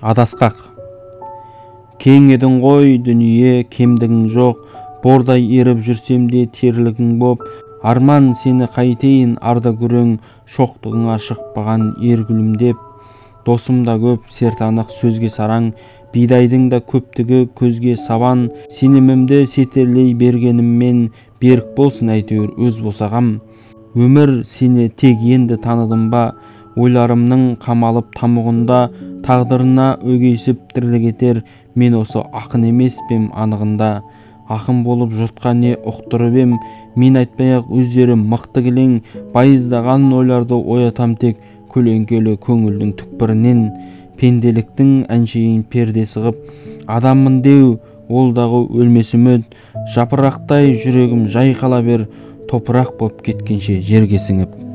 Адасқақ. Кең едің ғой дүние, кемдігің жоқ, бордай еріп жүрсем де терлігің боп, арман сені қайтейін арда күрең, шоқтығыңа шықпаған ергүлім деп. Досым да көп, сертанық сөзге сараң, бидайдың да көптігі көзге сабан, сенімімді сетерлей бергеніммен, берік болсын әйтеуір өз босағам. Өмір сені тек енді таныдым ба, ойларымның қамалып тамұғында, тағдырына өгейсіп тірлік етер, мен осы ақын емес пем анығында. Ақын болып жұртқа не ұқтырып ем, мен айтпай-ақ өздері мықты кілең, байыздаған ойларды оятам тек көлеңкелі көңілдің түкпірінен. Пенделіктің әншейін пердесі ғып, адаммын деу, ол дағы өлмес үміт, жапырақтай жүрегім жайқала бер, топырақ боп кеткенше жерге сіңіп.